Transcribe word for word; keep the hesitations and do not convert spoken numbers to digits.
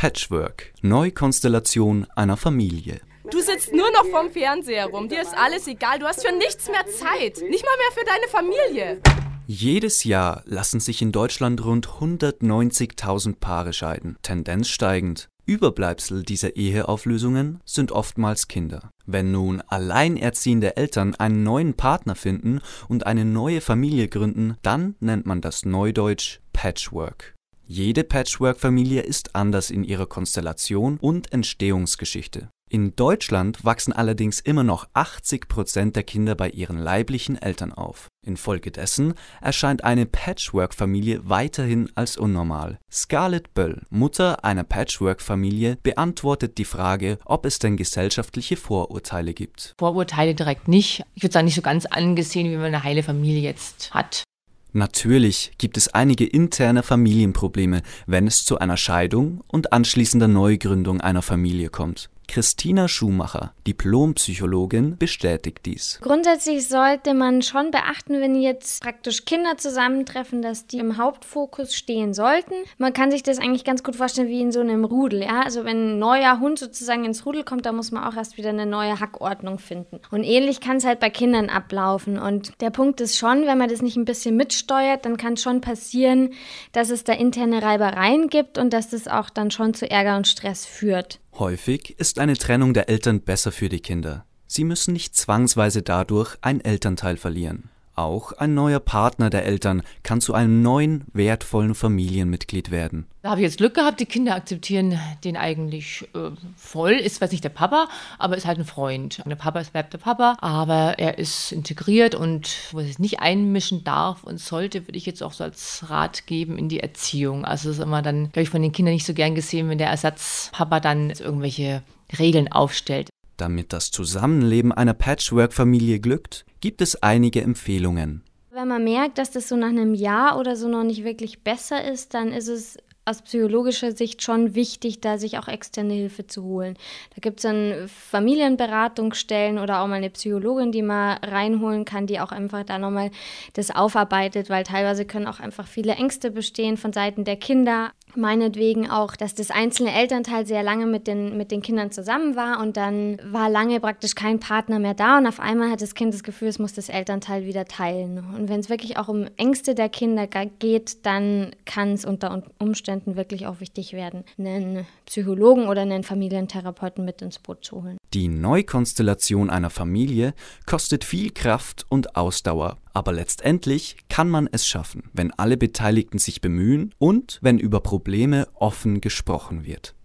Patchwork, Neukonstellation einer Familie. Du sitzt nur noch vorm Fernseher rum, dir ist alles egal, du hast für nichts mehr Zeit, nicht mal mehr für deine Familie. Jedes Jahr lassen sich in Deutschland rund hundertneunzigtausend Paare scheiden, Tendenz steigend. Überbleibsel dieser Eheauflösungen sind oftmals Kinder. Wenn nun alleinerziehende Eltern einen neuen Partner finden und eine neue Familie gründen, dann nennt man das neudeutsch Patchwork. Jede Patchwork-Familie ist anders in ihrer Konstellation und Entstehungsgeschichte. In Deutschland wachsen allerdings immer noch achtzig Prozent der Kinder bei ihren leiblichen Eltern auf. Infolgedessen erscheint eine Patchwork-Familie weiterhin als unnormal. Scarlett Böll, Mutter einer Patchwork-Familie, beantwortet die Frage, ob es denn gesellschaftliche Vorurteile gibt. Vorurteile direkt nicht. Ich würde sagen, nicht so ganz angesehen, wie man eine heile Familie jetzt hat. Natürlich gibt es einige interne Familienprobleme, wenn es zu einer Scheidung und anschließender Neugründung einer Familie kommt. Christina Schumacher, Diplompsychologin, bestätigt dies. Grundsätzlich sollte man schon beachten, wenn jetzt praktisch Kinder zusammentreffen, dass die im Hauptfokus stehen sollten. Man kann sich das eigentlich ganz gut vorstellen wie in so einem Rudel. Ja? Also wenn ein neuer Hund sozusagen ins Rudel kommt, da muss man auch erst wieder eine neue Hackordnung finden. Und ähnlich kann es halt bei Kindern ablaufen. Und der Punkt ist schon, wenn man das nicht ein bisschen mitsteuert, dann kann es schon passieren, dass es da interne Reibereien gibt und dass das auch dann schon zu Ärger und Stress führt. Häufig ist eine Trennung der Eltern besser für die Kinder. Sie müssen nicht zwangsweise dadurch ein Elternteil verlieren. Auch ein neuer Partner der Eltern kann zu einem neuen, wertvollen Familienmitglied werden. Da habe ich jetzt Glück gehabt, die Kinder akzeptieren den eigentlich äh, voll. Ist zwar nicht der Papa, aber ist halt ein Freund. Der Papa ist, bleibt der Papa, aber er ist integriert und wo er sich nicht einmischen darf und sollte, würde ich jetzt auch so als Rat geben in die Erziehung. Also es ist immer dann, glaube ich, von den Kindern nicht so gern gesehen, wenn der Ersatzpapa dann irgendwelche Regeln aufstellt. Damit das Zusammenleben einer Patchwork-Familie glückt, gibt es einige Empfehlungen. Wenn man merkt, dass das so nach einem Jahr oder so noch nicht wirklich besser ist, dann ist es aus psychologischer Sicht schon wichtig, da sich auch externe Hilfe zu holen. Da gibt es dann Familienberatungsstellen oder auch mal eine Psychologin, die man reinholen kann, die auch einfach da nochmal das aufarbeitet, weil teilweise können auch einfach viele Ängste bestehen von Seiten der Kinder. Meinetwegen auch, dass das einzelne Elternteil sehr lange mit den, mit den Kindern zusammen war und dann war lange praktisch kein Partner mehr da und auf einmal hat das Kind das Gefühl, es muss das Elternteil wieder teilen. Und wenn es wirklich auch um Ängste der Kinder geht, dann kann es unter Umständen wirklich auch wichtig werden, einen Psychologen oder einen Familientherapeuten mit ins Boot zu holen. Die Neukonstellation einer Familie kostet viel Kraft und Ausdauer. Aber letztendlich kann man es schaffen, wenn alle Beteiligten sich bemühen und wenn über Probleme offen gesprochen wird.